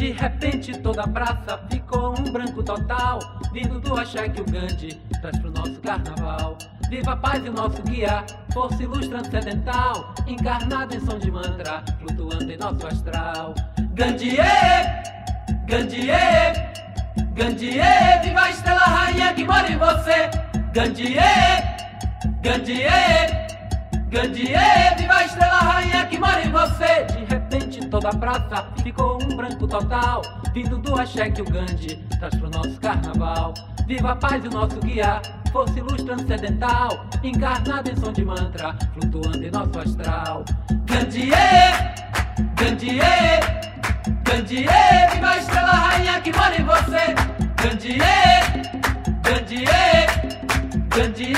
De repente toda a praça ficou um branco total, vindo do axé que o Gandhi traz pro nosso carnaval. Viva a paz e o nosso guia, força e luz transcendental, encarnado em som de mantra, flutuando em nosso astral. Gandhi, Gandhi, Gandhi, viva a estrela rainha que mora em você. Gandhi, Gandhi, Gandhi, viva a estrela rainha que mora em você. De repente toda a praça ficou um branco total, vindo do axé que o Gandhi traz pro nosso carnaval. Viva a paz e o nosso guia, força e luz transcendental, encarnado em som de mantra, flutuando em nosso astral. Gandhi, Gandhi, Gandhi, viva a estrela rainha que mora em você. Gandhi, Gandhi, Gandhi,